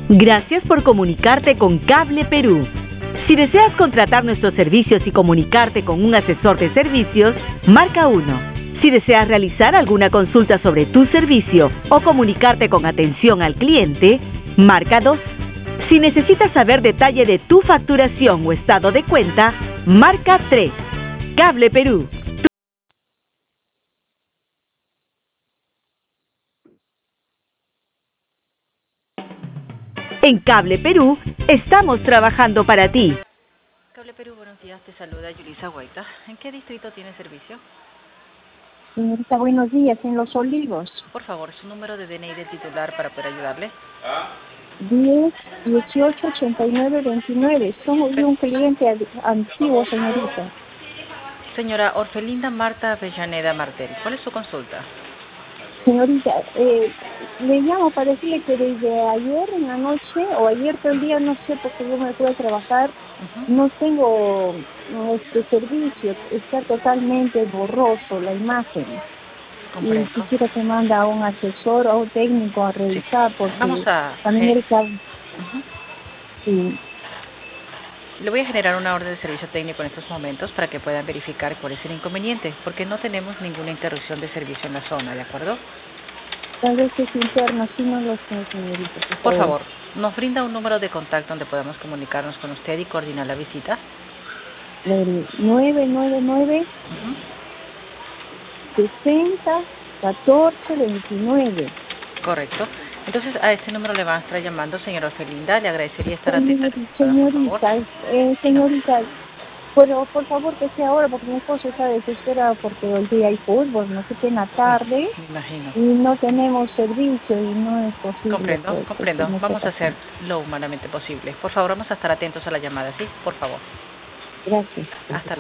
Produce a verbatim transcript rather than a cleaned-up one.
Gracias por comunicarte con Cable Perú. Si deseas contratar nuestros servicios y comunicarte con un asesor de servicios, marca uno. Si deseas realizar alguna consulta sobre tu servicio o comunicarte con atención al cliente, marca dos. Si necesitas saber detalle de tu facturación o estado de cuenta, marca tres. Cable Perú. En Cable Perú, estamos trabajando para ti. Cable Perú, buenos días, te saluda Yulisa Guaita. ¿En qué distrito tiene servicio? Señorita, buenos días, en Los Olivos. Por favor, su número de D N I de titular para poder ayudarle. diez, dieciocho, ochenta y nueve, veintinueve. Somos de un cliente ad- antiguo, señorita. Señora Orfelinda Marta Avellaneda Martel, ¿cuál es su consulta? Señorita, eh, le llamo para decirle que desde ayer en la noche, o ayer todo el día, no sé, porque yo me puedo trabajar, Uh-huh. no tengo no, este servicio, está totalmente borroso la imagen. Comprendo. Y quisiera que manda a un asesor o a un técnico a revisar, Sí. porque Vamos a... también eh, él sabe. uh-huh. Sí. Le voy a generar una orden de servicio técnico en estos momentos para que puedan verificar cuál es el inconveniente, porque no tenemos ninguna interrupción de servicio en la zona, ¿de acuerdo? Tal vez es interno, sí no lo sé, señorita, por favor. Por favor, ¿nos brinda un número de contacto donde podamos comunicarnos con usted y coordinar la visita? El nueve nueve nueve, Uh-huh. sesenta, catorce, veintinueve. Correcto. Entonces, a este número le van a estar llamando, señora Orfelinda. Le agradecería estar atenta. Señorita, Por favor. señorita, eh, señorita, pero por favor que sea ahora, porque mi esposo está desesperado porque hoy día hay fútbol, no sé qué, en la tarde, Me imagino. y no tenemos servicio y no es posible. Comprendo, Pues, comprendo. que no Vamos a sepa. hacer lo humanamente posible. Por favor, vamos a estar atentos a la llamada, ¿sí? Por favor. Gracias. Hasta luego.